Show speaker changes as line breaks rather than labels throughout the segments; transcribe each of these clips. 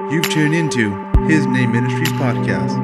You've tuned into His Name Ministries podcast.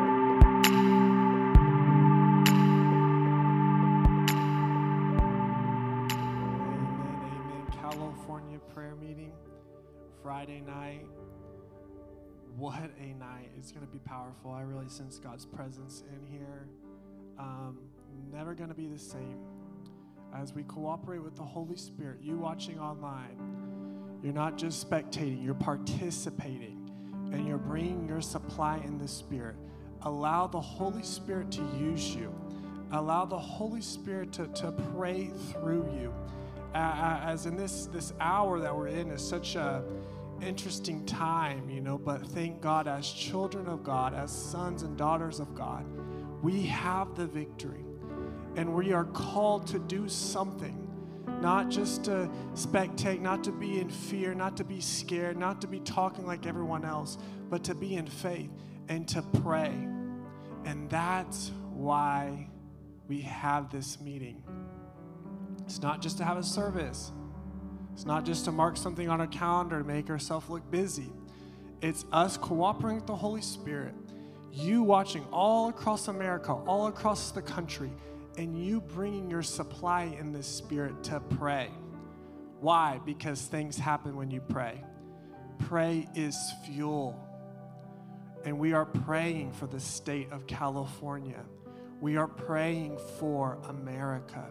Amen. California prayer meeting, Friday night. What a night. It's going to be powerful. I really sense God's presence in here. Never going to be the same. As we cooperate with the Holy Spirit, you watching online, you're not just spectating, you're participating, and you're bringing your supply in the Spirit. Allow the Holy Spirit to use you. Allow the Holy Spirit to pray through you. As in this hour that we're in is such a interesting time, but thank God, as children of God, as sons and daughters of God, we have the victory. And we are called to do something, not just to spectate, not to be in fear, not to be scared, not to be talking like everyone else, but to be in faith and to pray. And that's why we have this meeting. It's not just to have a service. It's not just to mark something on our calendar to make ourselves look busy. It's us cooperating with the Holy Spirit, you watching all across America, all across the country, and you bringing your supply in the Spirit to pray. Why? Because things happen when you pray. Pray is fuel. And we are praying for the state of California. We are praying for America.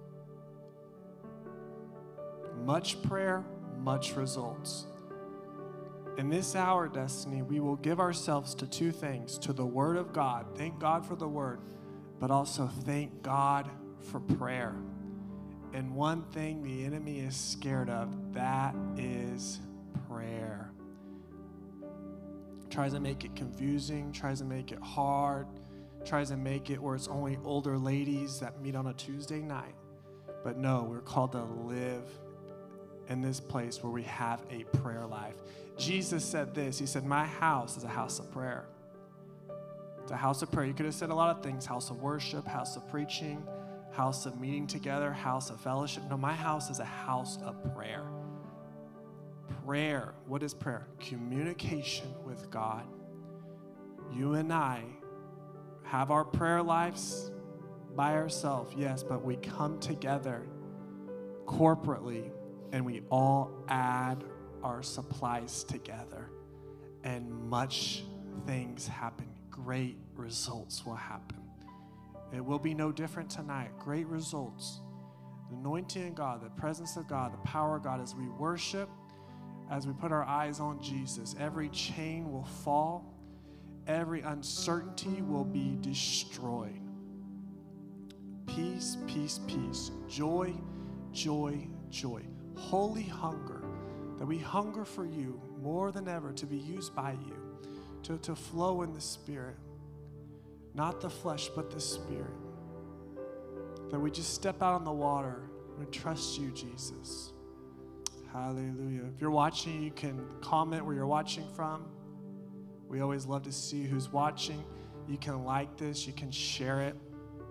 Much prayer, much results. In this hour, Destiny, we will give ourselves to two things, to the Word of God. Thank God for the Word, but also thank God for prayer. And one thing the enemy is scared of, that is prayer. Tries to make it confusing, tries to make it hard, tries to make it where it's only older ladies that meet on a Tuesday night. But no, we're called to live in this place where we have a prayer life. Jesus said this, he said, my house is a house of prayer. It's a house of prayer. You could have said a lot of things, house of worship, house of preaching, house of meeting together, house of fellowship. No, my house is a house of prayer. Prayer, what is prayer? Communication with God. You and I have our prayer lives by ourselves, yes, but we come together corporately and we all add our supplies together, and much things happen. Great results will happen. It will be no different tonight. Great results. The anointing of God, the presence of God, the power of God as we worship, as we put our eyes on Jesus, every chain will fall. Every uncertainty will be destroyed. Peace, peace, peace. Joy, joy, joy. Holy hunger, that we hunger for you more than ever, to be used by you, to flow in the Spirit. Not the flesh, but the Spirit. That we just step out on the water and trust you, Jesus. Hallelujah. If you're watching, you can comment where you're watching from. We always love to see who's watching. You can like this. You can share it.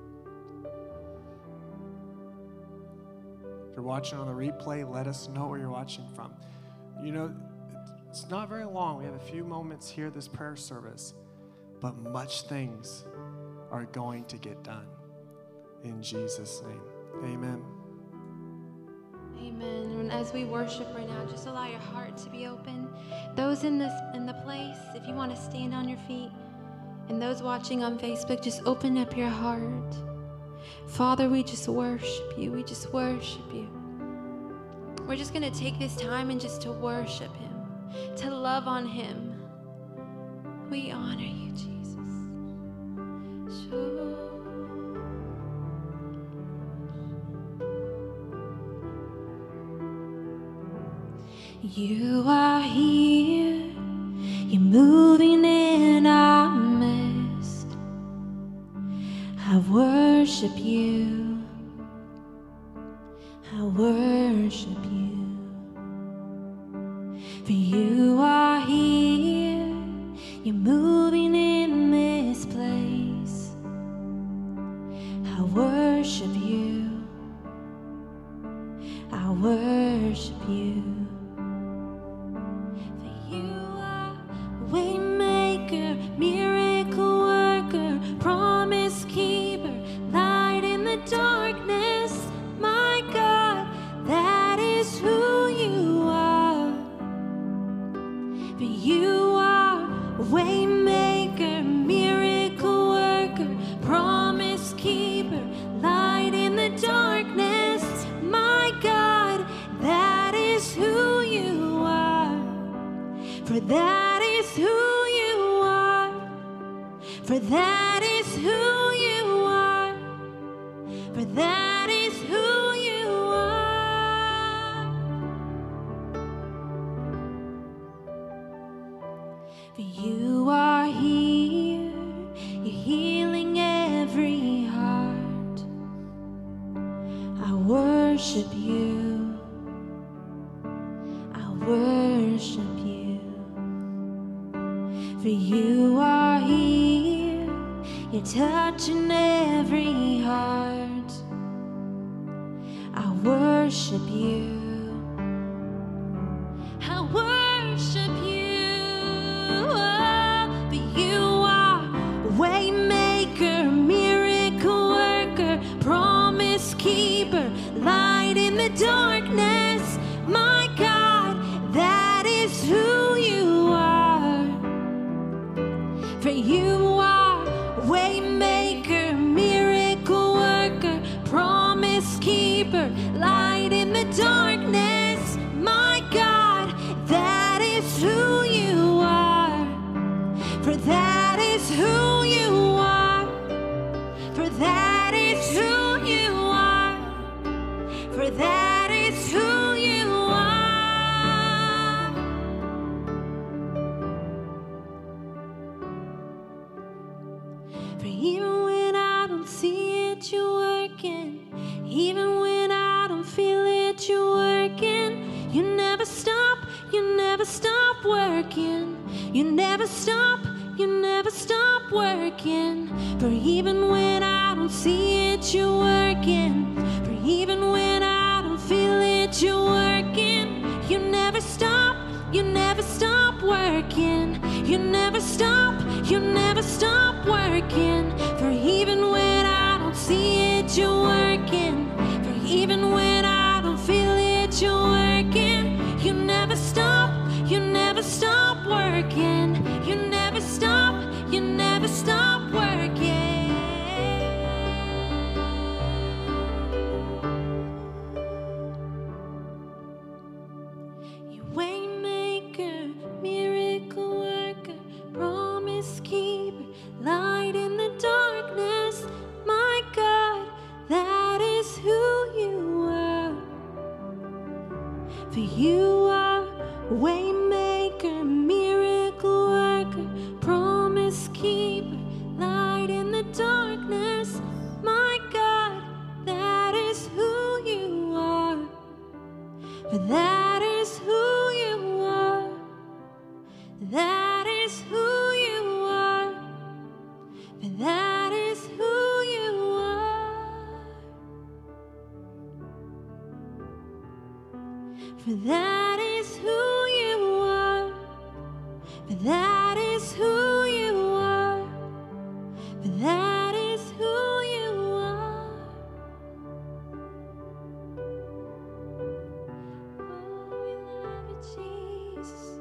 If you're watching on the replay, let us know where you're watching from. It's not very long. We have a few moments here this prayer service, but much things are going to get done. In Jesus' name, amen.
Amen. And as we worship right now, just allow your heart to be open. Those in the place, if you want to stand on your feet, and those watching on Facebook, just open up your heart. Father, we just worship you. We just worship you. We're just going to take this time and just to worship him, to love on him. We honor you, Jesus. You are here, you're moving in our midst. I worship you, I worship you. For you are here, you're moving in this place. I worship you, I worship you. For you are For you are a way maker, miracle worker, promise keeper, light in the darkness. My God, that is who you are. For that is who you are. For that is who you are. For that is who you are. For you are here, you're healing every heart. I worship you, I worship you. For you are here, you're touching every heart. I worship you, I worship you. Oh, for you are a way maker, miracle worker, promise keeper, light in the darkness. My God, that is who you are. For you are a way maker, miracle worker, promise keeper, light in the darkness. My God, that is who you are. For that is who you are. For that is who you are. For that is who you are. For even when I don't see it, you're working. Even when I don't feel it, you're working. You never stop working. You never stop working. For even when I don't see it, you're working. For even when I don't feel it, you're working. You never stop working. You never stop working. For even when I don't see it, you're working. For even when I don't feel it, you're working. You never stop working. You never stop working. You way maker, miracle worker, promise keeper, light in the darkness. My God, that is who you are. For you are a way maker, miracle worker, promise keeper, light in the darkness. My God, that is who you are. For that is who you are. That is who you are. For that is who you are. For that is who you are. For that is who you are. For that is who you are. Oh, we love you, Jesus.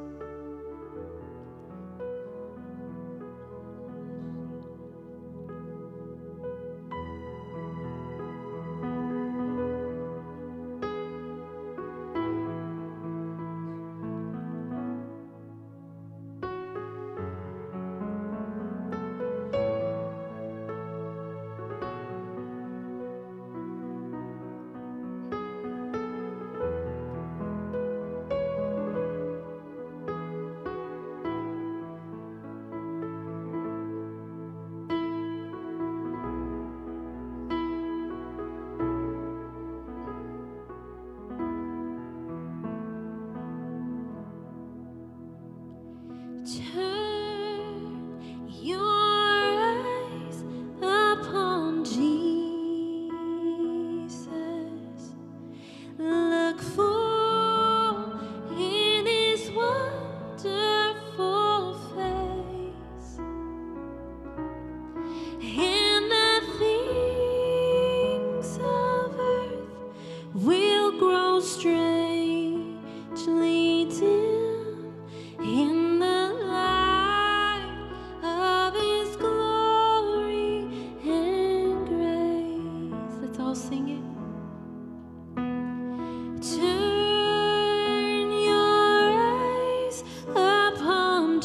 strangely dim in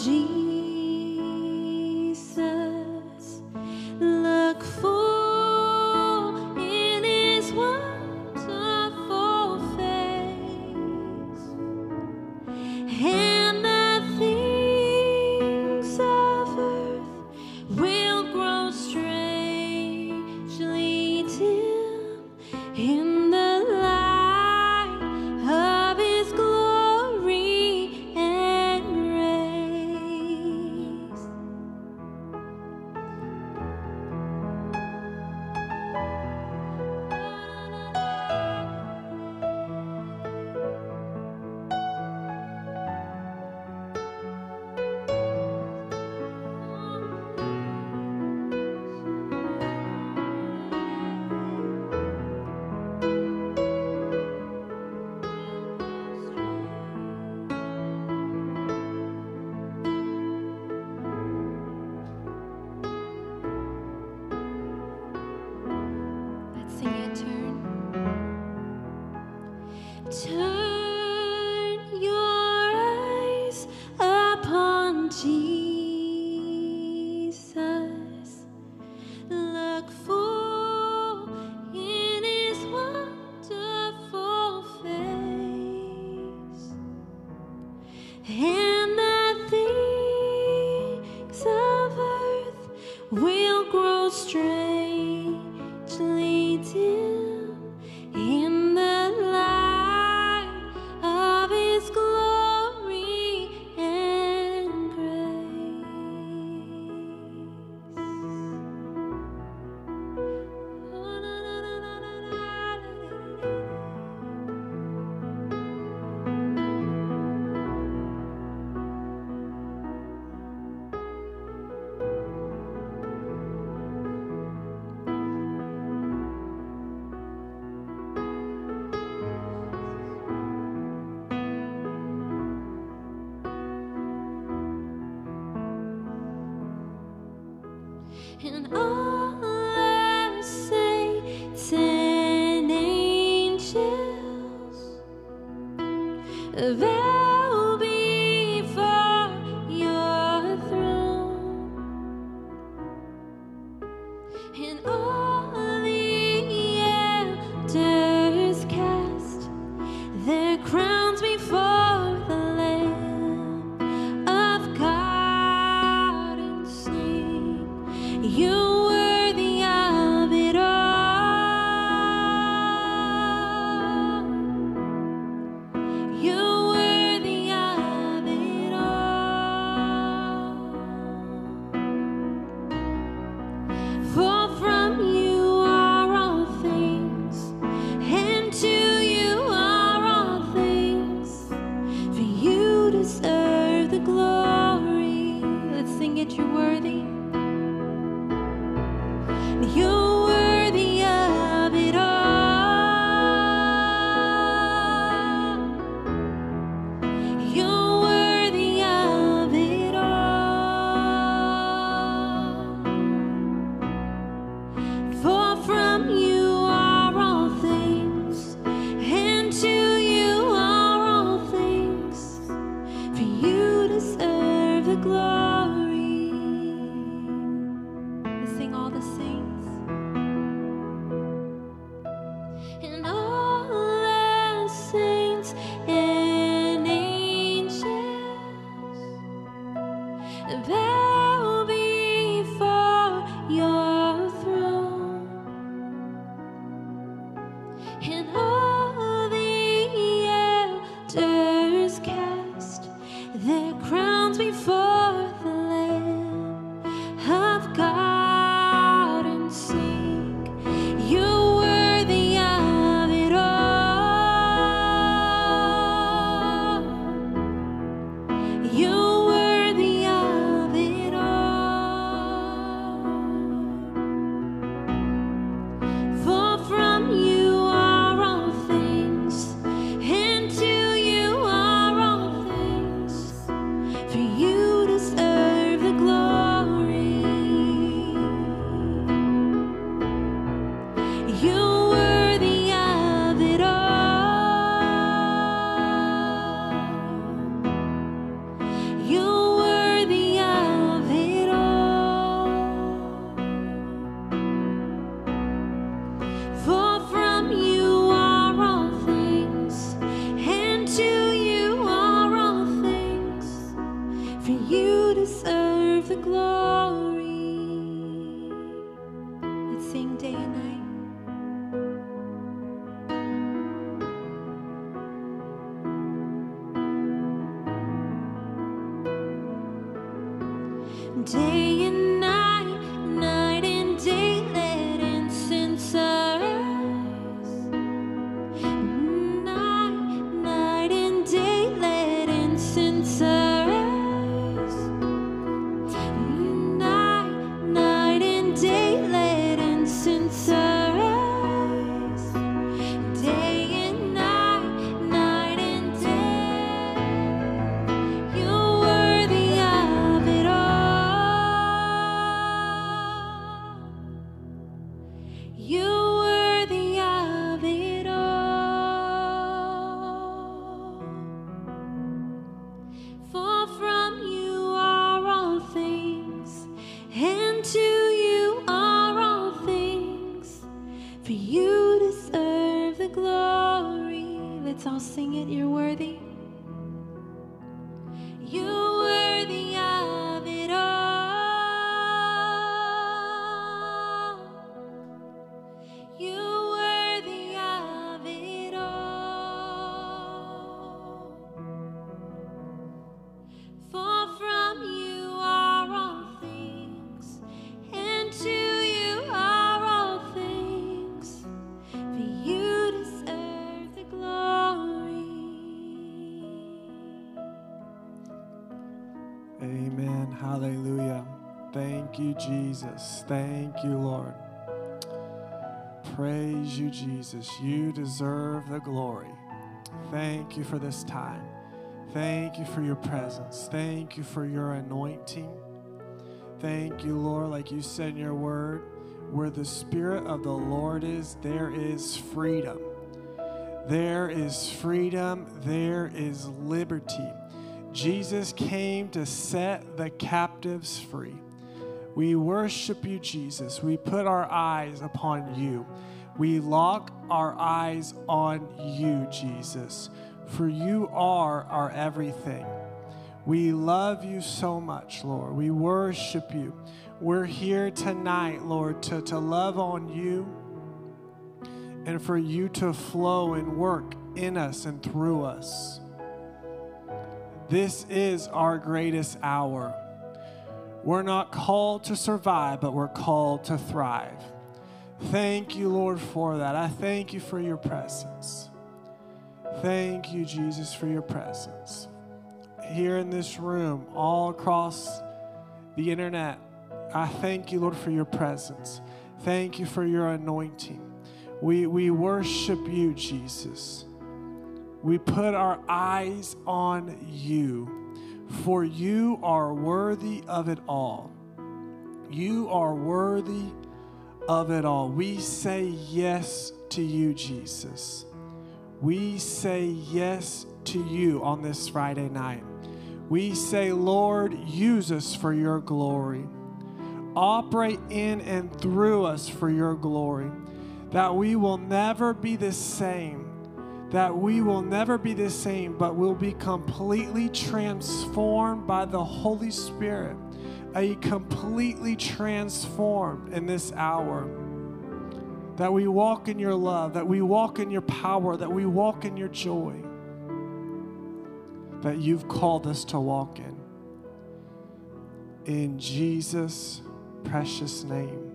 Jesus. Look full in his wonderful face, and the things of earth will grow strangely dim in the light of his glory and grace. Let's sing it, turn your eyes upon Jesus. Look full in his wonderful face, and the things of earth will grow strangely dim in the light of his glory and grace. Oh, na, na, na, na, na, na, and all the saints and angels bow before your throne, and all the elders cast their crowns before the Lamb of God and sing, you're worthy of it all. You're worthy of it all. For from you are all things, and to you are all things. For you deserve the glory. Let's sing it, you're worthy. You're worthy of it all. You're worthy of it all. For from you are all things, and to you are all things. For you deserve the glory. Let's sing all the saints. And all the saints and angels bow before your throne, and all the elders cast their crowns before the Lamb of God and sing, you're worthy of it all. You're worthy of it all. For from you are all things, and to you are all things. For you for you deserve the glory. Let's sing day and night. Day and night, night and day, let incense arise. Night and day, let incense arise. Night and day, let incense arise. Day and night, night and day, you're worthy of it all. You're worthy of it all. For from you are all things, and to you are all things. For you deserve the glory. Let's all sing it. You're worthy. You're worthy of it all. You're worthy of it all. For from you are all things, and to you are all things. For you deserve the glory.
Amen. Hallelujah. Thank you, Jesus. Thank you, Lord. Praise you, Jesus. You deserve the glory. Thank you for this time. Thank you for your presence. Thank you for your anointing. Thank you, Lord, like you said in your word, where the Spirit of the Lord is, there is freedom. There is freedom. There is liberty. Jesus came to set the captives free. We worship you, Jesus. We put our eyes upon you. We lock our eyes on you, Jesus, for you are our everything. We love you so much, Lord. We worship you. We're here tonight, Lord, to love on you and for you to flow and work in us and through us. This is our greatest hour. We're not called to survive, but we're called to thrive. Thank you, Lord, for that. I thank you for your presence. Thank you, Jesus, for your presence. Here in this room, all across the internet, I thank you, Lord, for your presence. Thank you for your anointing. We worship you, Jesus. We put our eyes on you, for you are worthy of it all. You are worthy of it all. We say yes to you, Jesus. We say yes to you on this Friday night. We say, Lord, use us for your glory. Operate in and through us for your glory, that we will never be the same. That we will never be the same, but will be completely transformed by the Holy Spirit. Completely transformed in this hour. That we walk in your love, that we walk in your power, that we walk in your joy. That you've called us to walk in. In Jesus' precious name.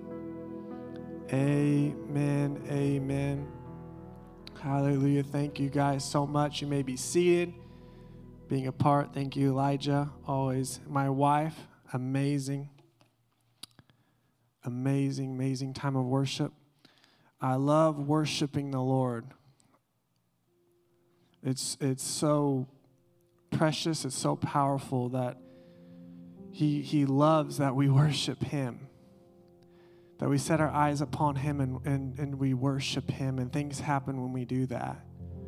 Amen, amen. Hallelujah. Thank you guys so much. You may be seated, being a part. Thank you, Elijah. Always. My wife, amazing. Amazing, amazing time of worship. I love worshiping the Lord. It's so precious. It's so powerful that He loves that we worship Him. That we set our eyes upon Him and we worship Him, and things happen when we do that.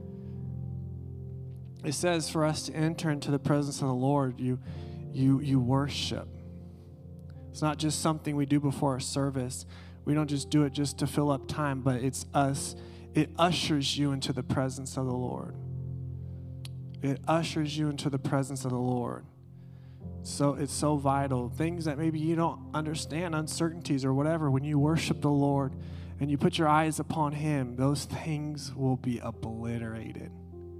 It says for us to enter into the presence of the Lord, you worship. It's not just something we do before a service. We don't just do it just to fill up time, but it's us. It ushers you into the presence of the Lord. It ushers you into the presence of the Lord. So it's so vital. Things that maybe you don't understand, uncertainties or whatever, when you worship the Lord and you put your eyes upon him, those things will be obliterated.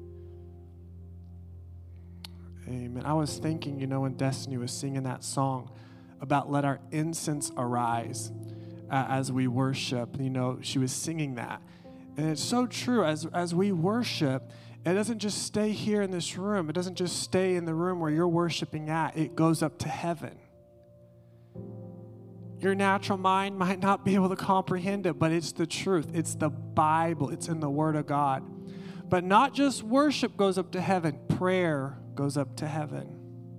Amen. I was thinking, when Destiny was singing that song about let our incense arise as we worship, she was singing that. And it's so true. As we worship, it doesn't just stay here in this room. It doesn't just stay in the room where you're worshiping at. It goes up to heaven. Your natural mind might not be able to comprehend it, but it's the truth. It's the Bible. It's in the Word of God. But not just worship goes up to heaven. Prayer goes up to heaven.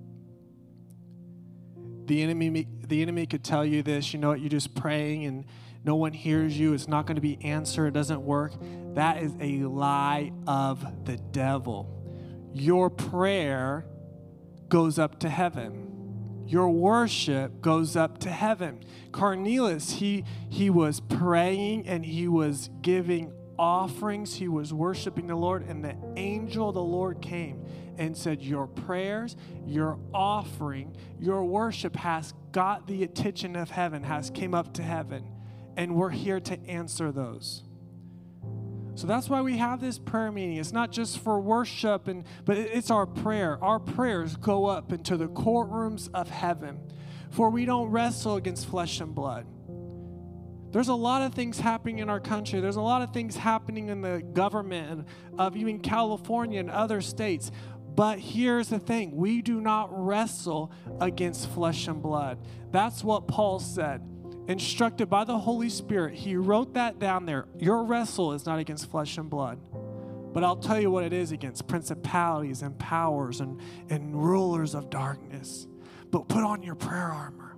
The enemy could tell you this, you're just praying and no one hears you. It's not going to be answered. It doesn't work. That is a lie of the devil. Your prayer goes up to heaven. Your worship goes up to heaven. Cornelius, he was praying and he was giving offerings. He was worshiping the Lord, and the angel of the Lord came and said, your prayers, your offering, your worship has got the attention of heaven, has came up to heaven. And we're here to answer those. So that's why we have this prayer meeting. It's not just for worship, but it's our prayer. Our prayers go up into the courtrooms of heaven. For we don't wrestle against flesh and blood. There's a lot of things happening in our country. There's a lot of things happening in the government of even California and other states. But here's the thing. We do not wrestle against flesh and blood. That's what Paul said. Instructed by the Holy Spirit, he wrote that down there. Your wrestle is not against flesh and blood. But I'll tell you what it is against: principalities and powers and rulers of darkness. But put on your prayer armor.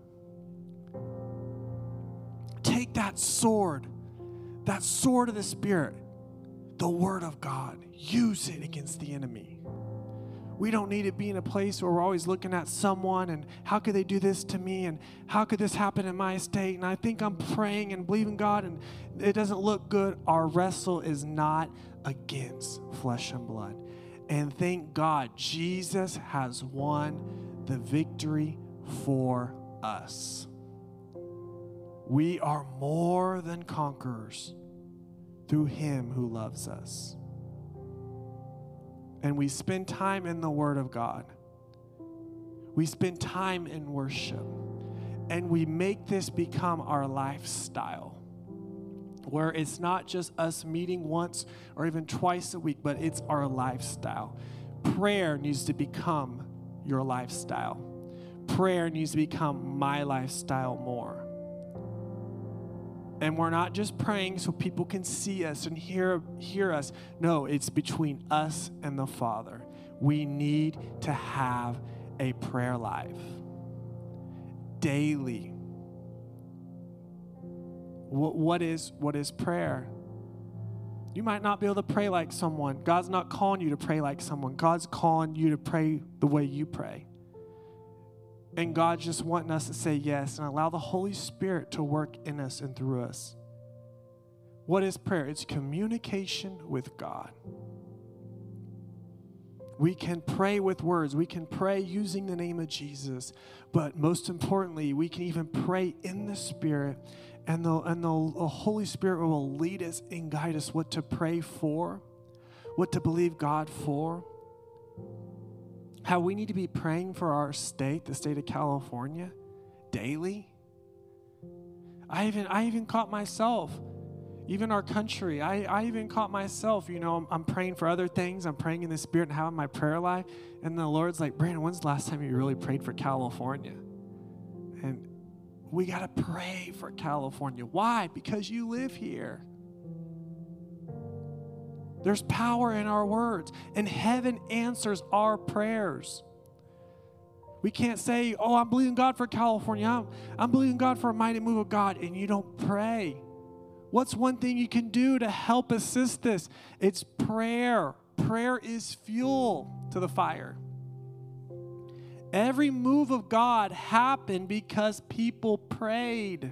Take that sword of the Spirit, the Word of God. Use it against the enemy. We don't need to be in a place where we're always looking at someone and how could they do this to me and how could this happen in my state, and I think I'm praying and believing God and it doesn't look good. Our wrestle is not against flesh and blood. And thank God Jesus has won the victory for us. We are more than conquerors through him who loves us. And we spend time in the Word of God. We spend time in worship. And we make this become our lifestyle, where it's not just us meeting once or even twice a week, but it's our lifestyle. Prayer needs to become your lifestyle. Prayer needs to become my lifestyle more. And we're not just praying so people can see us and hear us. No, it's between us and the Father. We need to have a prayer life daily. What is prayer? You might not be able to pray like someone. God's not calling you to pray like someone. God's calling you to pray the way you pray. And God's just wanting us to say yes and allow the Holy Spirit to work in us and through us. What is prayer? It's communication with God. We can pray with words. We can pray using the name of Jesus. But most importantly, we can even pray in the Spirit. And the Holy Spirit will lead us and guide us what to pray for, what to believe God for. How we need to be praying for our state, the state of California, daily. I even caught myself, even our country. I even caught myself, I'm praying for other things. I'm praying in the Spirit and having my prayer life. And the Lord's like, Brandon, when's the last time you really prayed for California? And we got to pray for California. Why? Because you live here. There's power in our words, and heaven answers our prayers. We can't say, oh, I'm believing God for California. I'm believing God for a mighty move of God, and you don't pray. What's one thing you can do to help assist this? It's prayer. Prayer is fuel to the fire. Every move of God happened because people prayed.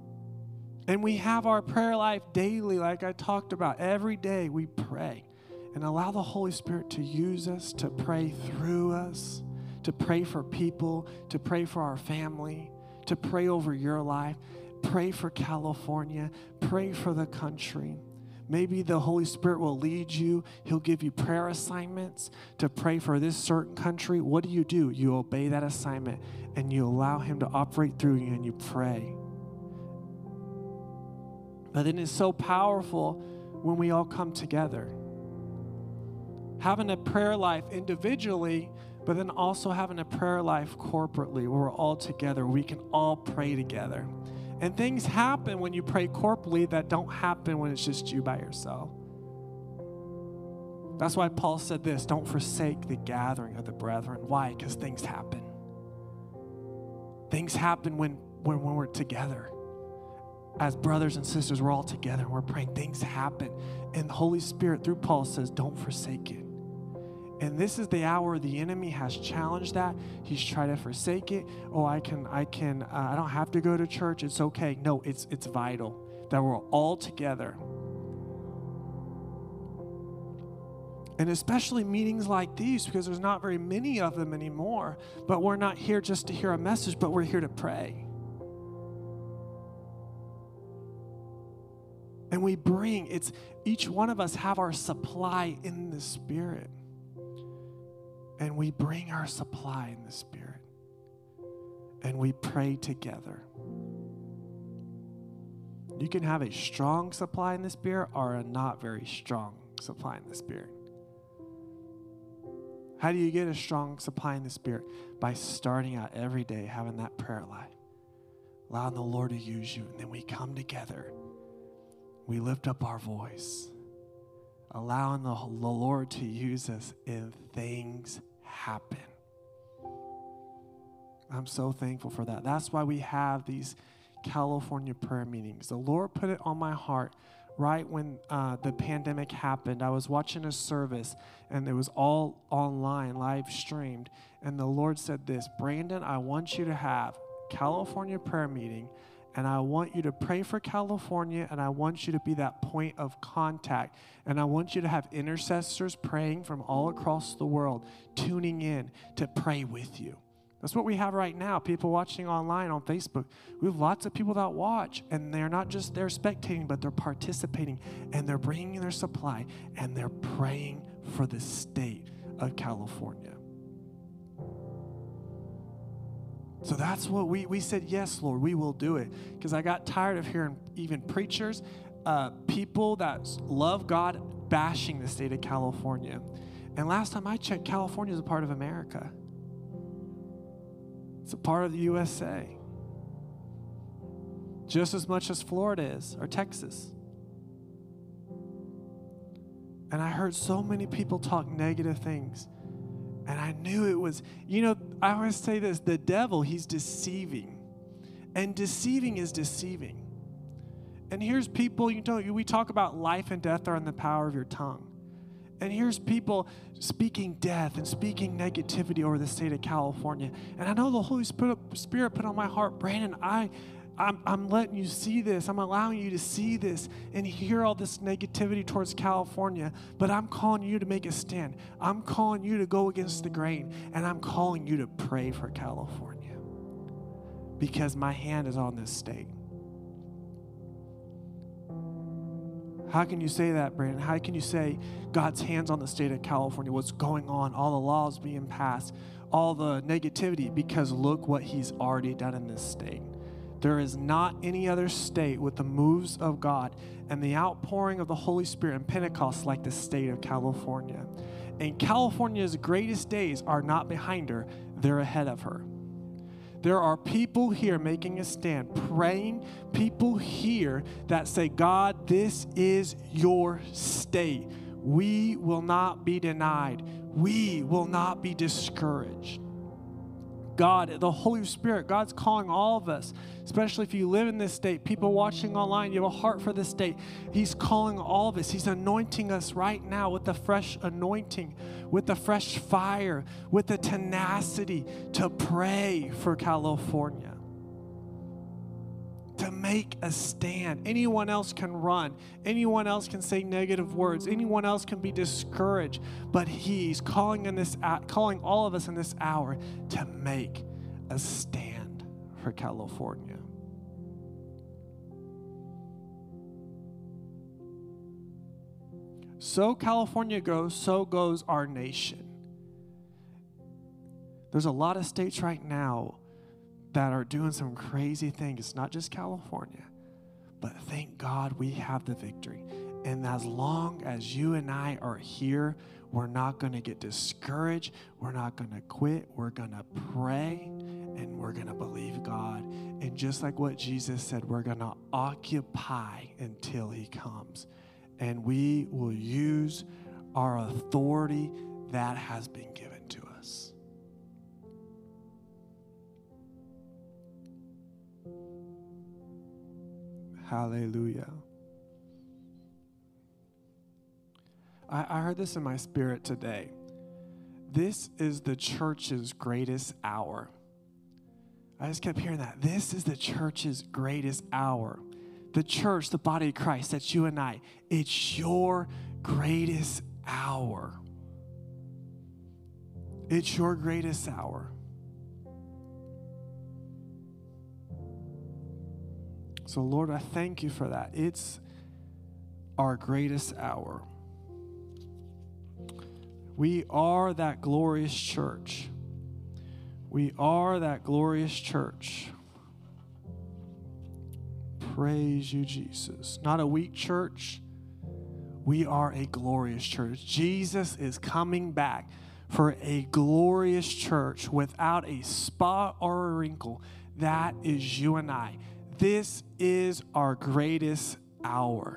And we have our prayer life daily, like I talked about. Every day we pray. and allow the Holy Spirit to use us, to pray through us, to pray for people, to pray for our family, to pray over your life. Pray for California. Pray for the country. Maybe the Holy Spirit will lead you. He'll give you prayer assignments to pray for this certain country. What do? You obey that assignment and you allow Him to operate through you and you pray. But then it's so powerful when we all come together. Having a prayer life individually, but then also having a prayer life corporately where we're all together. We can all pray together. And things happen when you pray corporately that don't happen when it's just you by yourself. That's why Paul said this, don't forsake the gathering of the brethren. Why? Because things happen. Things happen when we're together. As brothers and sisters, we're all together and we're praying. Things happen. And the Holy Spirit, through Paul, says, don't forsake it. And this is the hour the enemy has challenged that. He's tried to forsake it. Oh, I don't have to go to church. It's okay. No, it's vital that we're all together. And especially meetings like these, because there's not very many of them anymore. But we're not here just to hear a message, but we're here to pray. And we bring, each one of us have our supply in the Spirit. And we bring our supply in the Spirit. And we pray together. You can have a strong supply in the Spirit or a not very strong supply in the Spirit. How do you get a strong supply in the Spirit? By starting out every day having that prayer life. Allowing the Lord to use you. And then we come together. We lift up our voice, allowing the Lord to use us, and things happen. I'm so thankful for that. That's why we have these California prayer meetings. The Lord put it on my heart right when the pandemic happened. I was watching a service, and it was all online, live streamed, and the Lord said this, Brandon, I want you to have California prayer meeting, and I want you to pray for California, and I want you to be that point of contact. And I want you to have intercessors praying from all across the world, tuning in to pray with you. That's what we have right now, people watching online on Facebook. We have lots of people that watch, and they're not just there spectating, but they're participating, and they're bringing their supply, and they're praying for the state of California. So that's what we said, yes, Lord, we will do it. Because I got tired of hearing even preachers, people that love God bashing the state of California. And last time I checked, California is a part of America. It's a part of the USA. Just as much as Florida is, or Texas. And I heard so many people talk negative things. And I knew it was, I always say this, the devil, he's deceiving. And deceiving is deceiving. And here's people, we talk about life and death are in the power of your tongue. And here's people speaking death and speaking negativity over the state of California. And I know the Holy Spirit put on my heart, Brandon, I'm letting you see this. I'm allowing you to see this and hear all this negativity towards California. But I'm calling you to make a stand. I'm calling you to go against the grain. And I'm calling you to pray for California. Because my hand is on this state. How can you say that, Brandon? How can you say God's hand's on the state of California? What's going on? All the laws being passed. All the negativity. Because look what He's already done in this state. There is not any other state with the moves of God and the outpouring of the Holy Spirit and Pentecost like the state of California. And California's greatest days are not behind her, they're ahead of her. There are people here making a stand, praying, people here that say, God, this is your state. We will not be denied. We will not be discouraged. God, the Holy Spirit, God's calling all of us, especially if you live in this state, people watching online, you have a heart for this state. He's calling all of us. He's anointing us right now with the fresh anointing, with the fresh fire, with the tenacity to pray for California, to make a stand. Anyone else can run. Anyone else can say negative words. Anyone else can be discouraged. But he's calling all of us in this hour to make a stand for California. So California goes, so goes our nation. There's a lot of states right now that are doing some crazy things. It's not just California, but thank God we have the victory. And as long as you and I are here, we're not going to get discouraged. We're not going to quit. We're going to pray and we're going to believe God. And just like what Jesus said, we're going to occupy until he comes. And we will use our authority that has been given to us. Hallelujah. I heard this in my spirit today. This is the church's greatest hour. I just kept hearing that. This is the church's greatest hour. The church, the body of Christ, that's you and I. It's your greatest hour. It's your greatest hour. So, Lord, I thank you for that. It's our greatest hour. We are that glorious church. We are that glorious church. Praise you, Jesus. Not a weak church. We are a glorious church. Jesus is coming back for a glorious church without a spot or a wrinkle. That is you and I. This is our greatest hour.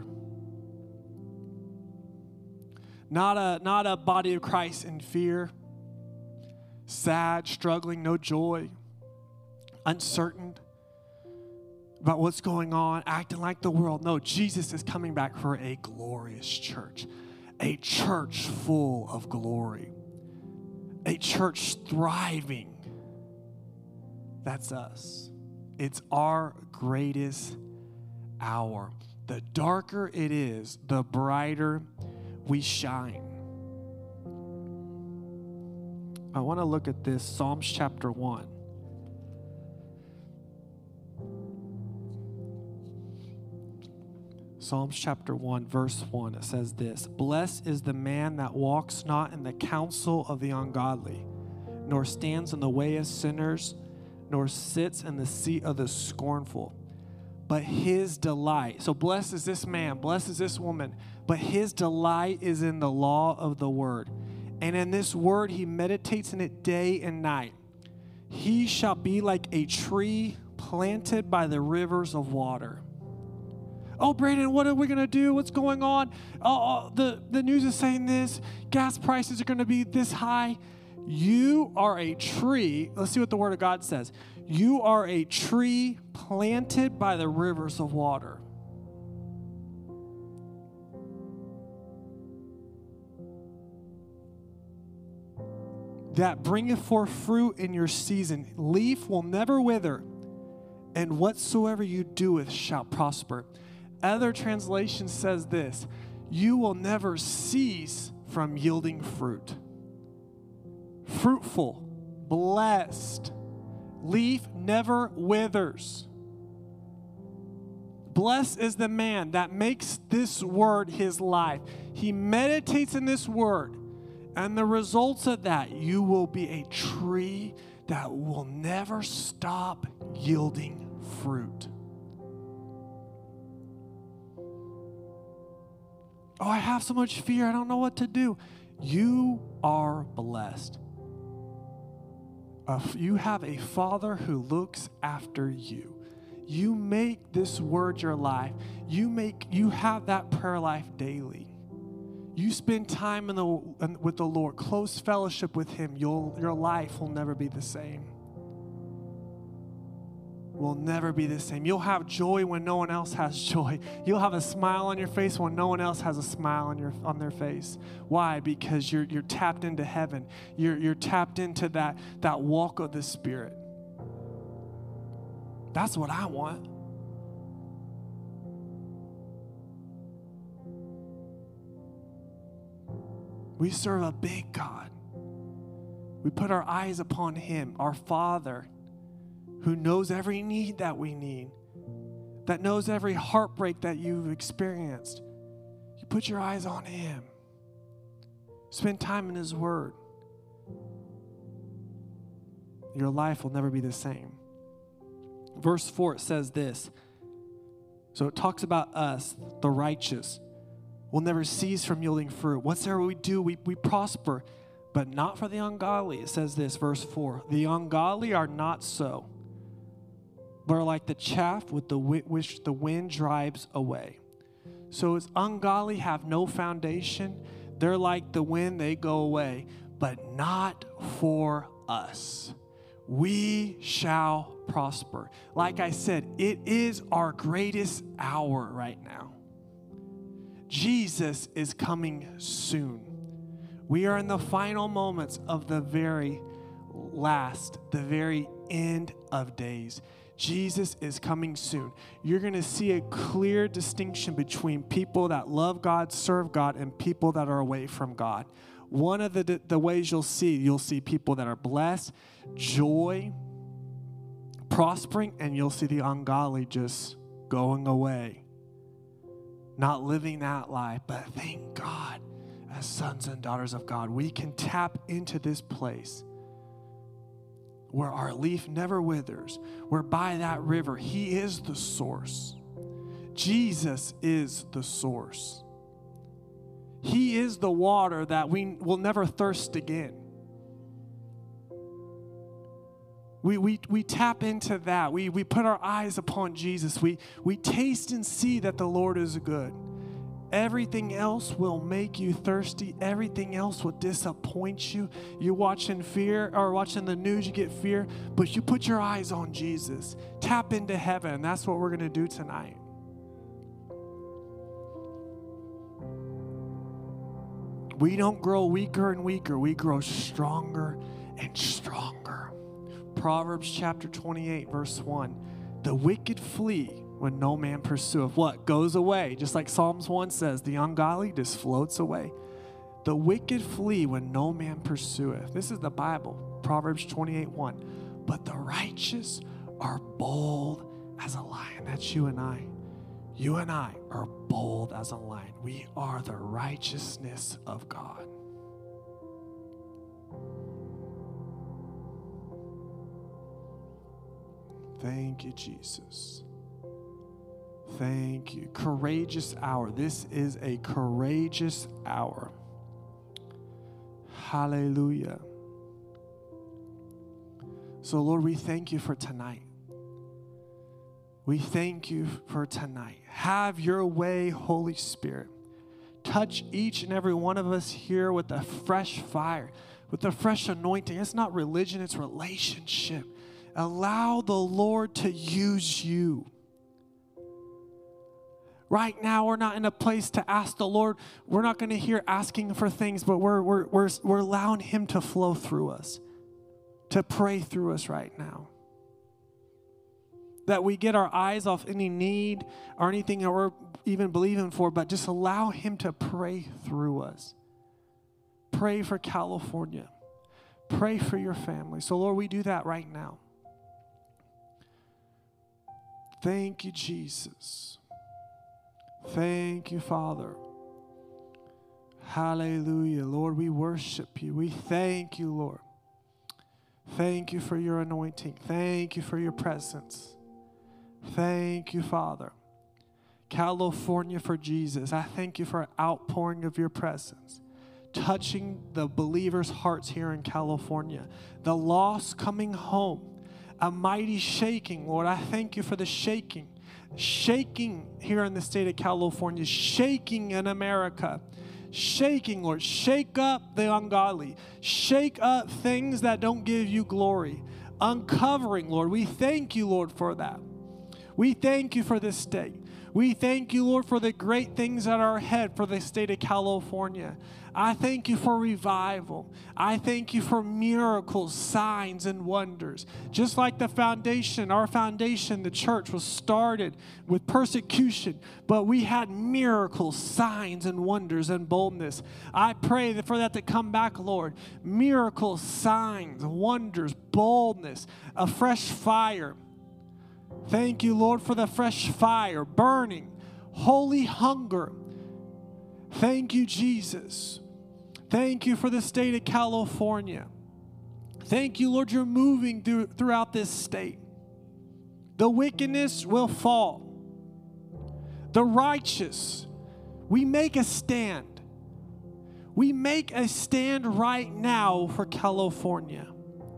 Not a body of Christ in fear, sad, struggling, no joy, uncertain about what's going on, acting like the world. No, Jesus is coming back for a glorious church, a church full of glory, a church thriving. That's us. It's our greatest hour. The darker it is, the brighter we shine. I want to look at this, Psalms chapter 1. Psalms chapter 1, verse 1, it says this: Blessed is the man that walks not in the counsel of the ungodly, nor stands in the way of sinners, nor sits in the seat of the scornful. But his delight, so blessed is this man, blessed is this woman, but his delight is in the law of the word. And in this word he meditates in it day and night. He shall be like a tree planted by the rivers of water. Oh, Brandon, what are we going to do? What's going on? The news is saying this. Gas prices are going to be this high. You are a tree. Let's see what the Word of God says. You are a tree planted by the rivers of water. That bringeth forth fruit in your season. Leaf will never wither, and whatsoever you doeth shall prosper. Other translation says this: you will never cease from yielding fruit. Fruitful, blessed. Leaf never withers. Blessed is the man that makes this word his life. He meditates in this word. And the results of that, you will be a tree that will never stop yielding fruit. Oh, I have so much fear. I don't know what to do. You are blessed. You have a Father who looks after you. You make this word your life. You have that prayer life daily. You spend time with the Lord, close fellowship with Him. Your life will never be the same. Will never be the same. You'll have joy when no one else has joy. You'll have a smile on your face when no one else has a smile on their face. Why? Because you're tapped into heaven. You're tapped into that walk of the Spirit. That's what I want. We serve a big God. We put our eyes upon him, our Father, who knows every need that we need, that knows every heartbreak that you've experienced. You put your eyes on him. Spend time in his word. Your life will never be the same. Verse 4, it says this. So it talks about us, the righteous. We'll never cease from yielding fruit. Whatsoever we do, we prosper, but not for the ungodly. It says this, verse 4. The ungodly are not so, but are like the chaff with which the wind drives away. So as ungodly have no foundation, they're like the wind, they go away, but not for us. We shall prosper. Like I said, it is our greatest hour right now. Jesus is coming soon. We are in the final moments of the very last, the very end of days. Jesus is coming soon. You're going to see a clear distinction between people that love God, serve God, and people that are away from God. One of the ways you'll see people that are blessed, joy, prospering, and you'll see the ungodly just going away, not living that life. But thank God, as sons and daughters of God, we can tap into this place where our leaf never withers. We're by that river. He is the source. Jesus is the source. He is the water that we will never thirst again. We tap into that. We put our eyes upon Jesus. We taste and see that the Lord is good. Everything else will make you thirsty. Everything else will disappoint you. You're watching fear or watching the news, you get fear, but you put your eyes on Jesus. Tap into heaven, and that's what we're going to do tonight. We don't grow weaker and weaker. We grow stronger and stronger. Proverbs chapter 28, verse 1. The wicked flee when no man pursueth. What? Goes away. Just like Psalms 1 says, the ungodly just floats away. The wicked flee when no man pursueth. This is the Bible. Proverbs 28, 1. But the righteous are bold as a lion. That's you and I. You and I are bold as a lion. We are the righteousness of God. Thank you, Jesus. Thank you. Courageous hour. This is a courageous hour. Hallelujah. So, Lord, we thank you for tonight. We thank you for tonight. Have your way, Holy Spirit. Touch each and every one of us here with a fresh fire, with a fresh anointing. It's not religion, it's relationship. Allow the Lord to use you. Right now, we're not in a place to ask the Lord. We're not going to hear asking for things, but we're allowing him to flow through us, to pray through us right now. That we get our eyes off any need or anything that we're even believing for, but just allow him to pray through us. Pray for California. Pray for your family. So, Lord, we do that right now. Thank you, Jesus. Thank you, Father. Hallelujah. Lord, we worship you. We thank you, Lord. Thank you for your anointing. Thank you for your presence. Thank you, Father. California for Jesus. I thank you for an outpouring of your presence, touching the believers' hearts here in California. The lost coming home. A mighty shaking, Lord. I thank you for the shaking. Shaking here in the state of California. Shaking in America. Shaking, Lord. Shake up the ungodly. Shake up things that don't give you glory. Uncovering, Lord. We thank you, Lord, for that. We thank you for this state. We thank you, Lord, for the great things that are ahead for the state of California. I thank you for revival. I thank you for miracles, signs, and wonders. Just like the foundation, our foundation, the church, was started with persecution, but we had miracles, signs, and wonders and boldness. I pray that for that to come back, Lord. Miracles, signs, wonders, boldness, a fresh fire. Thank you, Lord, for the fresh fire, burning, holy hunger. Thank you, Jesus. Thank you for the state of California. Thank you, Lord, you're moving throughout this state. The wickedness will fall. The righteous, we make a stand. We make a stand right now for California.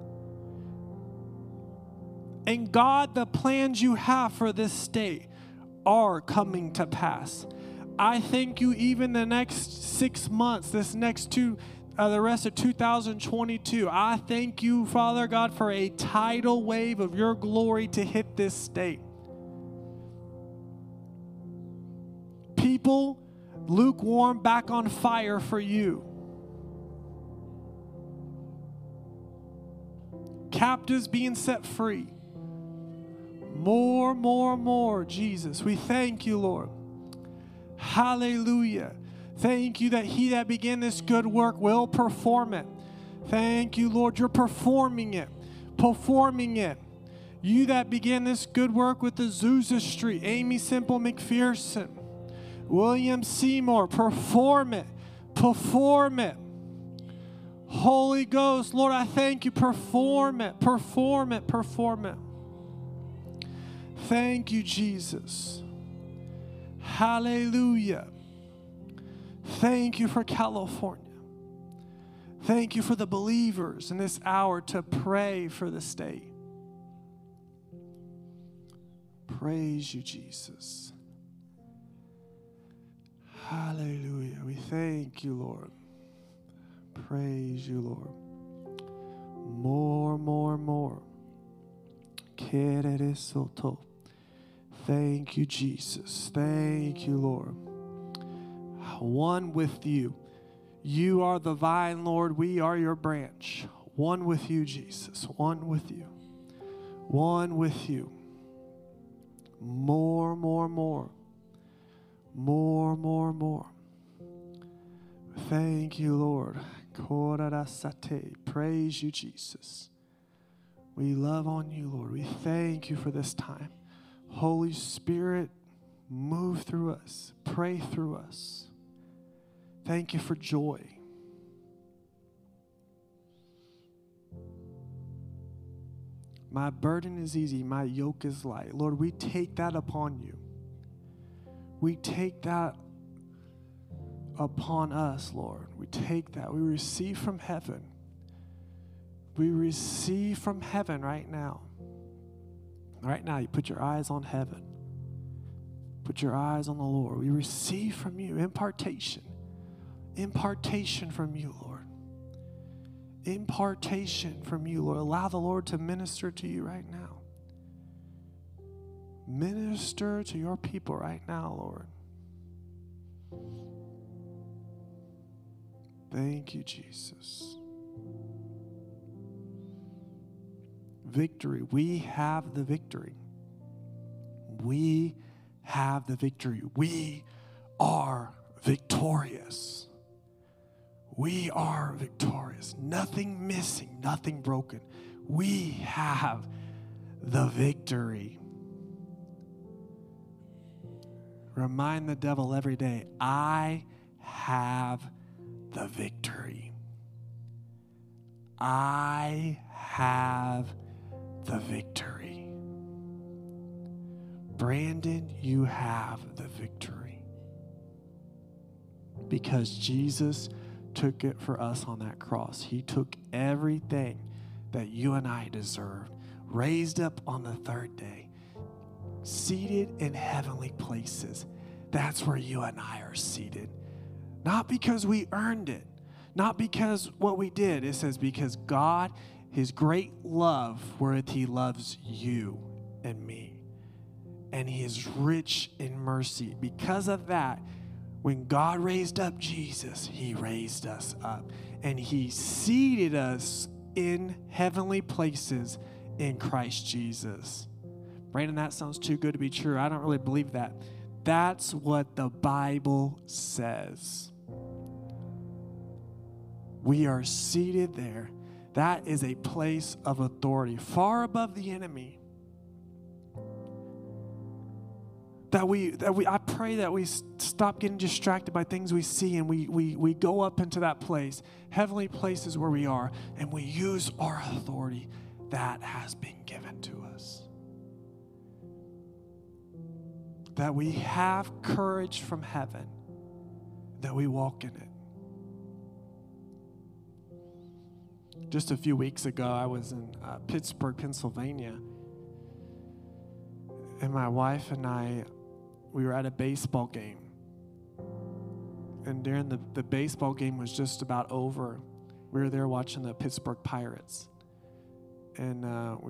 And God, the plans you have for this state are coming to pass. I thank you even the next 6 months, the rest of 2022. I thank you, Father God, for a tidal wave of your glory to hit this state. People lukewarm back on fire for you. Captives being set free. More, Jesus. We thank you, Lord. Hallelujah. Thank you that he that began this good work will perform it. Thank you, Lord. You're performing it. You that began this good work with the Azusa Street, Amy Simple McPherson, William Seymour, perform it. Holy Ghost, Lord, I thank you. Perform it. Thank you, Jesus. Hallelujah. Thank you for California. Thank you for the believers in this hour to pray for the state. Praise you, Jesus. Hallelujah. We thank you, Lord. Praise you, Lord. More. Thank you, Jesus. Thank you, Lord. One with you. You are the vine, Lord. We are your branch. One with you, Jesus. One with you. More. Thank you, Lord. Praise you, Jesus. We love on you, Lord. We thank you for this time. Holy Spirit, move through us. Pray through us. Thank you for joy. My burden is easy. My yoke is light. Lord, we take that upon you. We take that upon us, Lord. We take that. We receive from heaven. We receive from heaven right now. Right now, you put your eyes on heaven. Put your eyes on the Lord. We receive from you impartation. Impartation from you, Lord. Impartation from you, Lord. Allow the Lord to minister to you right now. Minister to your people right now, Lord. Thank you, Jesus. Victory. We have the victory. We have the victory. We are victorious. We are victorious. Nothing missing, nothing broken. We have the victory. Remind the devil every day, I have the victory. I have the victory. Brandon, you have the victory. Because Jesus took it for us on that cross. He took everything that you and I deserved, raised up on the third day, seated in heavenly places. That's where you and I are seated. Not because we earned it, not because what we did. It says because God, his great love, wherewith he loves you and me. and he is rich in mercy. Because of that, when God raised up Jesus, he raised us up, and he seated us in heavenly places in Christ Jesus. Brandon, that sounds too good to be true. I don't really believe that. That's what the Bible says. We are seated there. That is a place of authority, far above the enemy. I pray that we stop getting distracted by things we see, and we go up into that place, heavenly places where we are, and we use our authority that has been given to us. That we have courage from heaven, that we walk in it. Just a few weeks ago, I was in Pittsburgh, Pennsylvania, and my wife and I, we were at a baseball game. And during the baseball game was just about over, we were there watching the Pittsburgh Pirates. And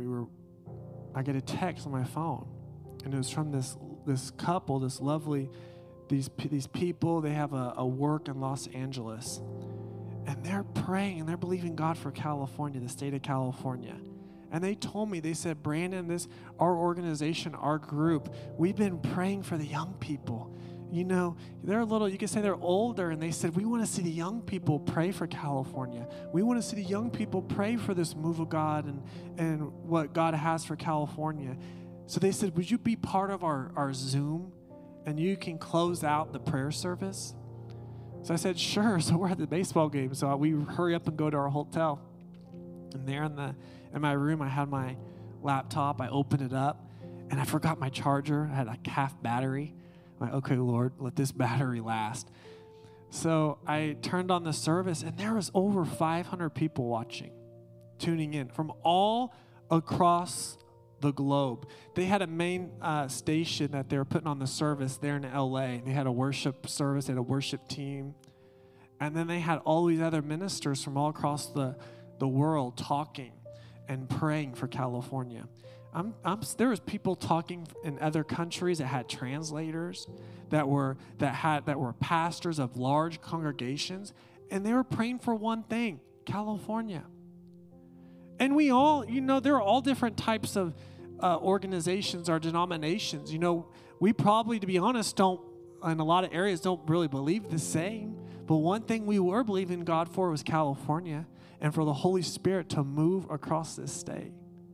I get a text on my phone, and it was from this couple, this lovely, these people. They have a work in Los Angeles, and they're praying and they're believing God for California, the state of California. And they told me, they said, Brandon, our organization, our group, we've been praying for the young people. You know, they're you could say they're older, and they said, we want to see the young people pray for California. We want to see the young people pray for this move of God and what God has for California. So they said, would you be part of our Zoom, and you can close out the prayer service? So I said, sure. So we're at the baseball game. So we hurry up and go to our hotel. And there in my room, I had my laptop. I opened it up, and I forgot my charger. I had like half battery. I'm like, okay, Lord, let this battery last. So I turned on the service, and there was over 500 people watching, tuning in from all across the globe. They had a main station that they were putting on the service there in LA. They had a worship service, they had a worship team. And then they had all these other ministers from all across the world talking and praying for California. There was people talking in other countries that had translators, that were pastors of large congregations, and they were praying for one thing, California. And we all, there are all different types of organizations or denominations. We probably, to be honest, don't, in a lot of areas, don't really believe the same. But one thing we were believing God for was California, and for the Holy Spirit to move across this state.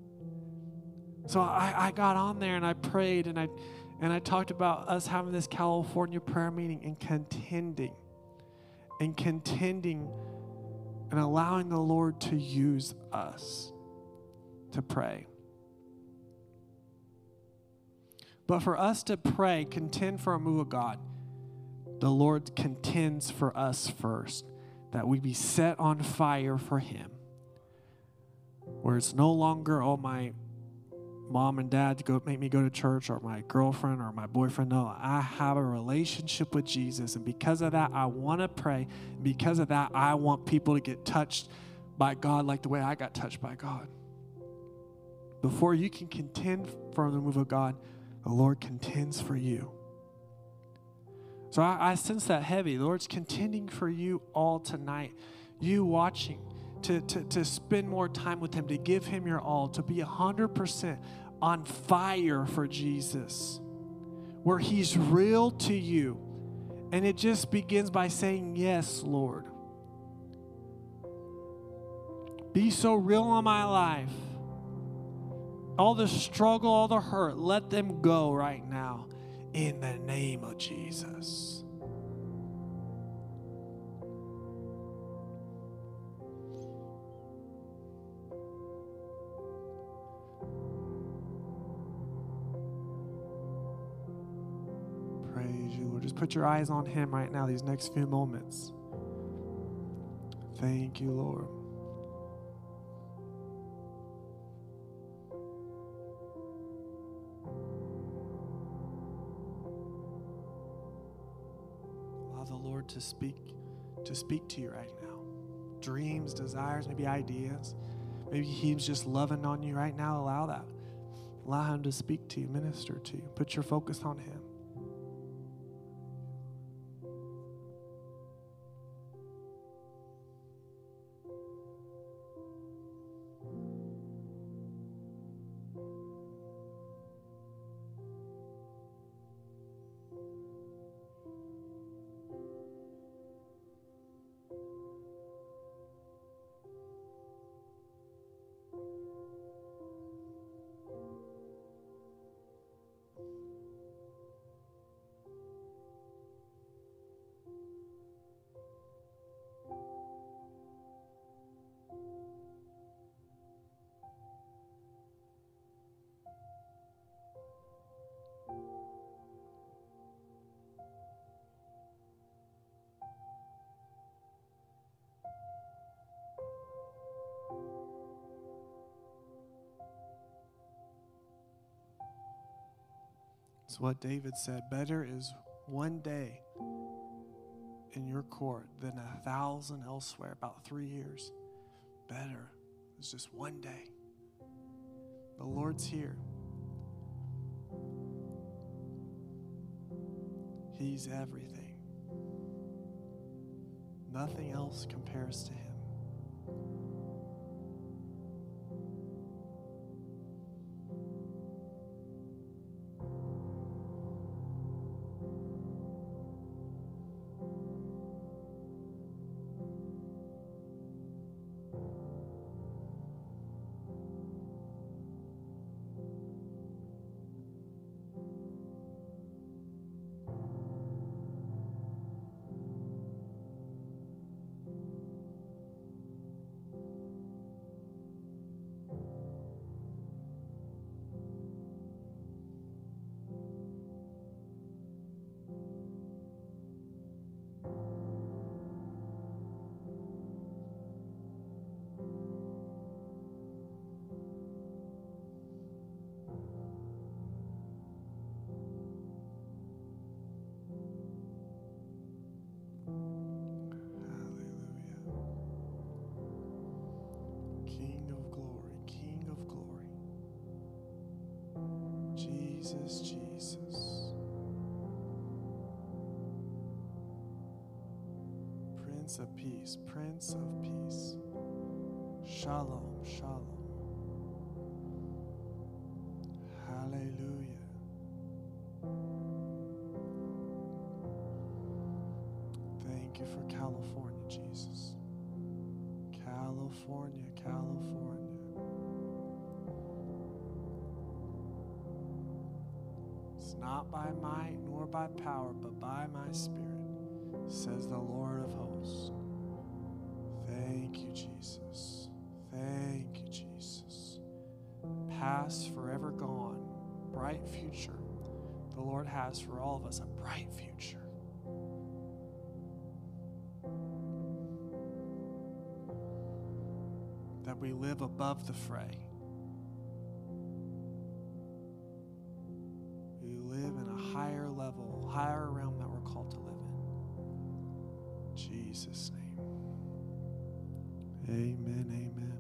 So I got on there and I prayed, and I talked about us having this California prayer meeting and contending and allowing the Lord to use us to pray. But for us to pray, contend for a move of God, the Lord contends for us first, that we be set on fire for Him, where it's no longer, my mom and dad make me go to church, or my girlfriend or my boyfriend. No, I have a relationship with Jesus, and because of that, I want to pray. Because of that, I want people to get touched by God like the way I got touched by God. Before you can contend for the move of God, the Lord contends for you. So I sense that heavy. The Lord's contending for you all tonight. You watching, to spend more time with Him, to give Him your all, to be 100% on fire for Jesus, where He's real to you. And it just begins by saying, yes, Lord. Be so real in my life. All the struggle, all the hurt, let them go right now in the name of Jesus. Praise you, Lord. Just put your eyes on Him right now, these next few moments. Thank you, Lord. To speak to you right now. Dreams, desires, maybe ideas. Maybe He's just loving on you right now. Allow that. Allow him to speak to you, minister to you. Put your focus on him. It's what David said. Better is one day in your court than 1,000 elsewhere, about 3 years. Better is just one day. The Lord's here. He's everything. Nothing else compares to him. Jesus, Jesus. Prince of Peace, Prince of Peace. Shalom, Shalom. Hallelujah. Thank you for California, Jesus. California, California. It's not by might nor by power, but by my Spirit, says the Lord of hosts. Thank you, Jesus. Thank you, Jesus. Past, forever gone, bright future. The Lord has for all of us a bright future. That we live above the fray. We live in a higher level, higher realm that we're called to live in. Jesus' name. Amen, amen.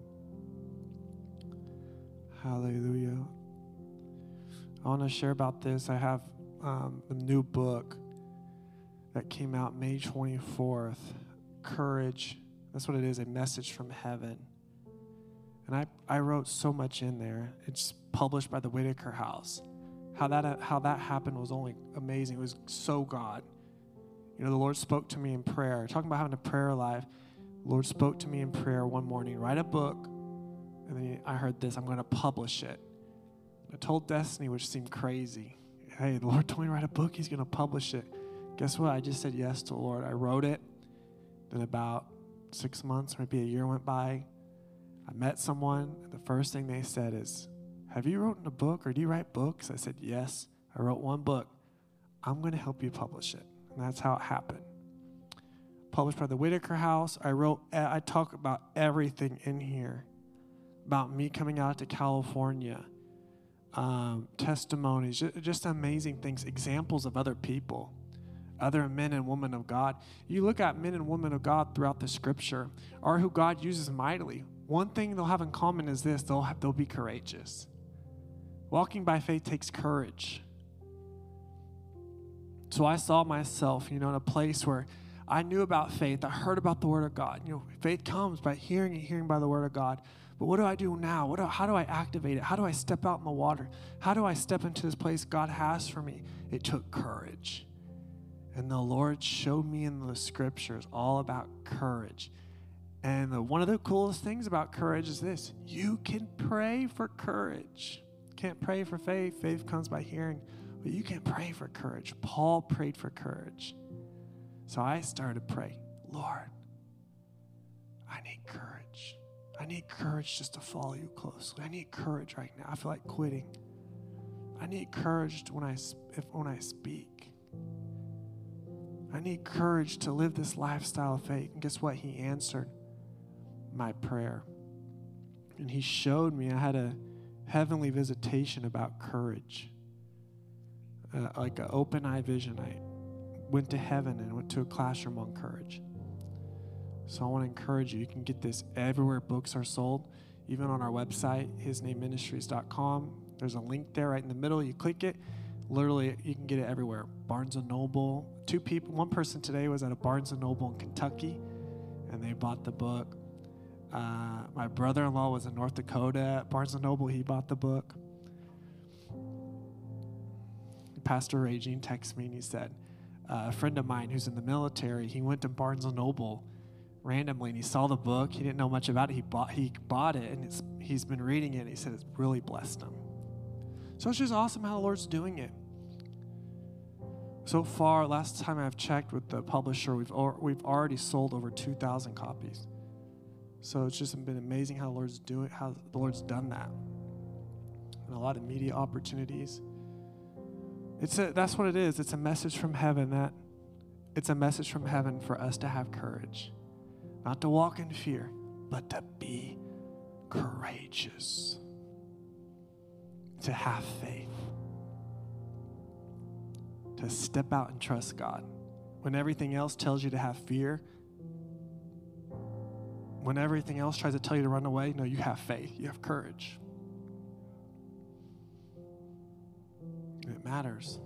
Hallelujah. I want to share about this. I have a new book that came out May 24th, Courage. That's what it is, a message from heaven. And I wrote so much in there. It's published by the Whitaker House. How that happened was only amazing. It was so God. You know, the Lord spoke to me in prayer. Talking about having a prayer life. The Lord spoke to me in prayer one morning. Write a book. And then I heard this. I'm going to publish it. I told Destiny, which seemed crazy. Hey, the Lord told me to write a book. He's going to publish it. Guess what? I just said yes to the Lord. I wrote it. Then about 6 months, maybe a year went by. I met someone, and the first thing they said is, have you written a book, or do you write books? I said, yes, I wrote one book. I'm going to help you publish it. And that's how it happened. Published by the Whitaker House. I talk about everything in here, about me coming out to California, testimonies, just amazing things, examples of other people, other men and women of God. You look at men and women of God throughout the scripture, or who God uses mightily. One thing they'll have in common is this: they'll be courageous. Walking by faith takes courage. So I saw myself, in a place where I knew about faith. I heard about the Word of God. Faith comes by hearing and hearing by the Word of God. But what do I do now? How do I activate it? How do I step out in the water? How do I step into this place God has for me? It took courage. And the Lord showed me in the scriptures all about courage. And one of the coolest things about courage is this. You can pray for courage. You can't pray for faith. Faith comes by hearing. But you can pray for courage. Paul prayed for courage. So I started to pray, Lord, I need courage. I need courage just to follow you closely. I need courage right now. I feel like quitting. I need courage when I speak. I need courage to live this lifestyle of faith. And guess what? He answered my prayer. And he showed me I had a heavenly visitation about courage. Like an open eye vision. I went to heaven and went to a classroom on courage. So I want to encourage you. You can get this everywhere books are sold, even on our website, hisnameministries.com. There's a link there right in the middle. You click it. Literally, you can get it everywhere. Barnes & Noble. One person today was at a Barnes & Noble in Kentucky, and they bought the book. My brother-in-law was in North Dakota at Barnes & Noble. He bought the book. Pastor Regine texted me, and he said, a friend of mine who's in the military, he went to Barnes & Noble randomly, and he saw the book. He didn't know much about it. He bought it, and he's been reading it, and he said it's really blessed him. So it's just awesome how the Lord's doing it. So far, last time I've checked with the publisher, we've already sold over 2,000 copies. So it's just been amazing how the Lord's done that. And a lot of media opportunities. That's what it is. It's a message from heaven. It's a message from heaven for us to have courage. Not to walk in fear, but to be courageous. To have faith. To step out and trust God. When everything else tells you to have fear, when everything else tries to tell you to run away, no, you have faith. You have courage. It matters.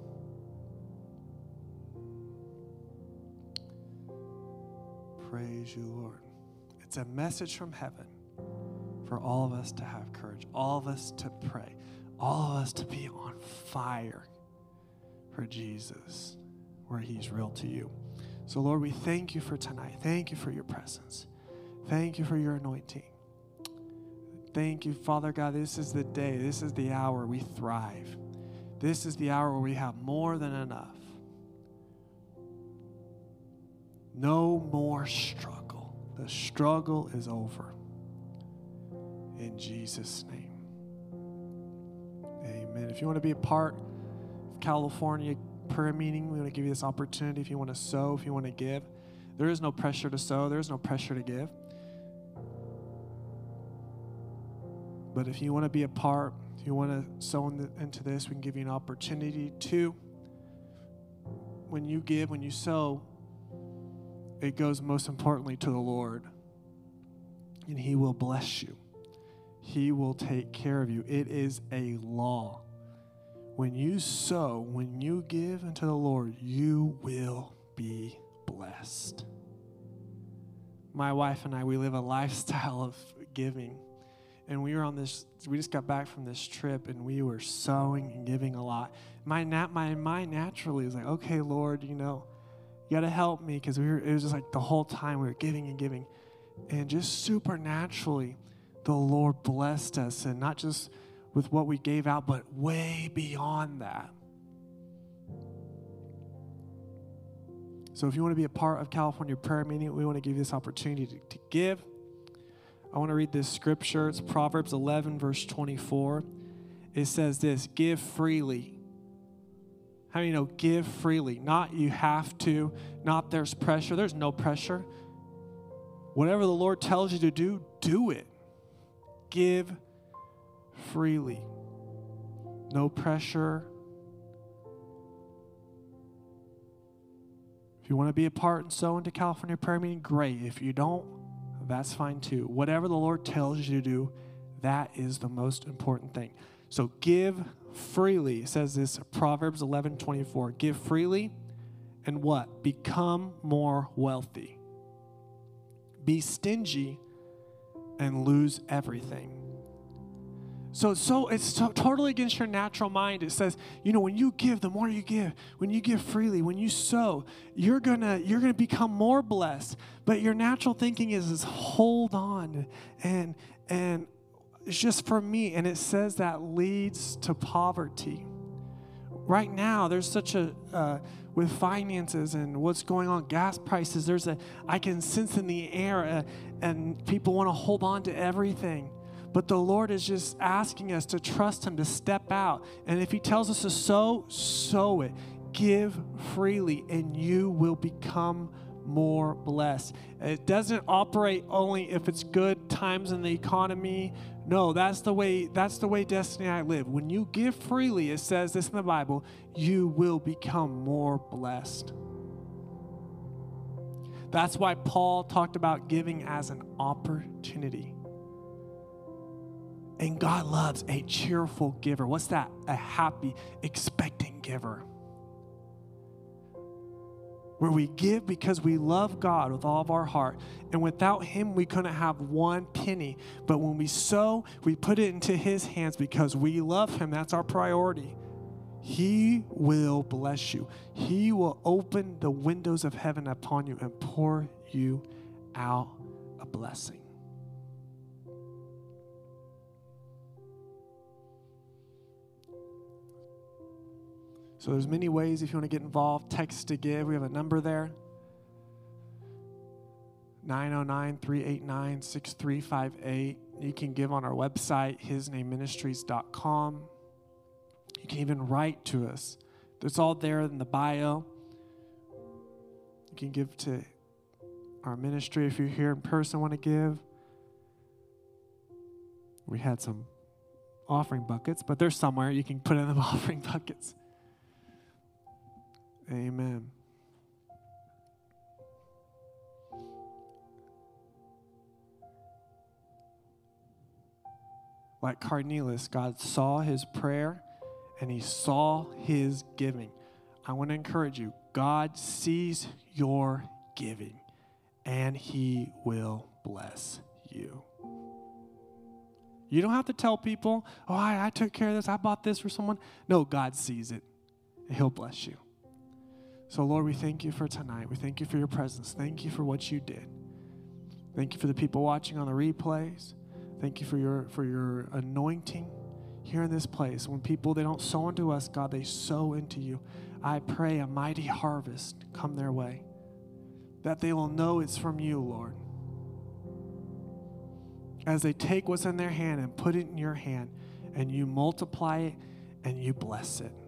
Praise you, Lord. It's a message from heaven for all of us to have courage, all of us to pray, all of us to be on fire for Jesus, where he's real to you. So, Lord, we thank you for tonight. Thank you for your presence. Thank you for your anointing. Thank you, Father God. This is the day. This is the hour we thrive. This is the hour where we have more than enough. No more struggle. The struggle is over. In Jesus' name. Amen. If you want to be a part of California prayer meeting, we want to give you this opportunity. If you want to sow, if you want to give, there is no pressure to sow. There is no pressure to give. But if you want to be a part, if you want to sow into this, we can give you an opportunity to. When you give, when you sow, it goes most importantly to the Lord. And he will bless you. He will take care of you. It is a law. When you sow, when you give unto the Lord, you will be blessed. My wife and I, we live a lifestyle of giving. And we just got back from this trip, and we were sowing and giving a lot. My mind naturally was like, okay, Lord, you got to help me, because it was just like the whole time we were giving and giving. And just supernaturally, the Lord blessed us, and not just with what we gave out, but way beyond that. So if you want to be a part of California prayer meeting, we want to give you this opportunity to give. I want to read this scripture. It's Proverbs 11, verse 24. It says this, give freely. How many know give freely? Not you have to, not there's pressure. There's no pressure. Whatever the Lord tells you to do, do it. Give freely. No pressure. If you want to be a part and sow into California prayer meeting, great. If you don't, that's fine too. Whatever the Lord tells you to do, that is the most important thing. So give freely. It says this, Proverbs 11:24. Give freely and what? Become more wealthy. Be stingy and lose everything. So it's totally against your natural mind. It says, when you give, the more you give, when you give freely, when you sow, you're gonna become more blessed. But your natural thinking is hold on, and it's just for me. And it says that leads to poverty. Right now, there's such a with finances and what's going on, gas prices. I can sense in the air, and people want to hold on to everything. But the Lord is just asking us to trust Him, to step out. And if He tells us to sow it. Give freely, and you will become more blessed. It doesn't operate only if it's good times in the economy. No, that's the way Destiny and I live. When you give freely, it says this in the Bible, you will become more blessed. That's why Paul talked about giving as an opportunity. And God loves a cheerful giver. What's that? A happy, expecting giver. Where we give because we love God with all of our heart. And without Him, we couldn't have one penny. But when we sow, we put it into His hands because we love Him. That's our priority. He will bless you. He will open the windows of heaven upon you and pour you out a blessing. So there's many ways if you want to get involved. Text to give. We have a number there. 909-389-6358. You can give on our website, hisnameministries.com. You can even write to us. It's all there in the bio. You can give to our ministry if you're here in person, want to give. We had some offering buckets, but they're somewhere. You can put in them offering buckets. Amen. Like Cornelius, God saw his prayer and He saw his giving. I want to encourage you, God sees your giving and He will bless you. You don't have to tell people, I took care of this, I bought this for someone. No, God sees it and He'll bless you. So, Lord, we thank You for tonight. We thank You for Your presence. Thank You for what You did. Thank You for the people watching on the replays. Thank You for your anointing here in this place. When people, they don't sow into us, God, they sow into You. I pray a mighty harvest come their way, that they will know it's from You, Lord. As they take what's in their hand and put it in Your hand, and You multiply it and You bless it.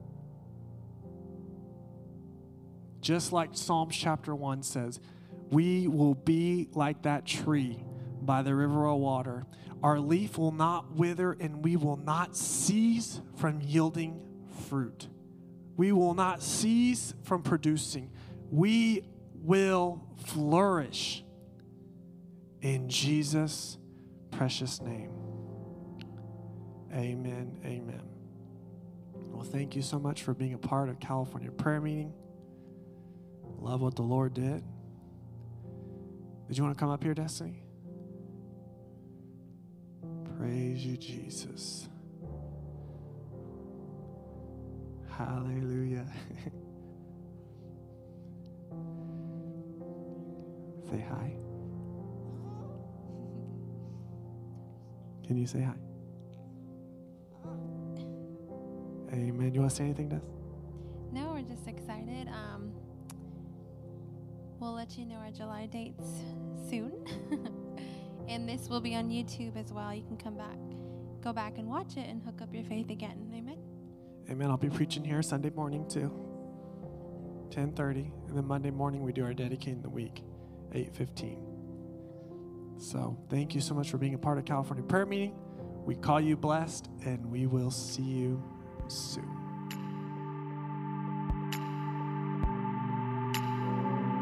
Just like Psalms chapter 1 says, we will be like that tree by the river of water. Our leaf will not wither, and we will not cease from yielding fruit. We will not cease from producing. We will flourish in Jesus' precious name. Amen. Amen. Well, thank you so much for being a part of California Prayer Meeting. Love what the Lord did. Did you want to come up here, Destiny? Praise You, Jesus. Hallelujah. Say hi. Can you say hi? Amen. You want to say anything, Des?
No, we're just excited. We'll let you know our July dates soon. And this will be on YouTube as well. You can go back and watch it and hook up your faith again. Amen.
Amen. I'll be preaching here Sunday morning too, 10:30. And then Monday morning we do our Dedicating the Week, 8:15. So thank you so much for being a part of California Prayer Meeting. We call you blessed, and we will see you soon.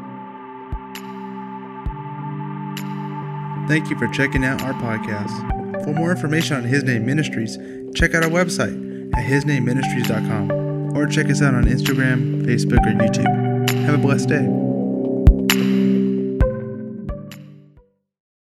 Thank you for checking out our podcast. For more information on His Name Ministries, check out our website at hisnameministries.com or check us out on Instagram, Facebook, or YouTube. Have a blessed day.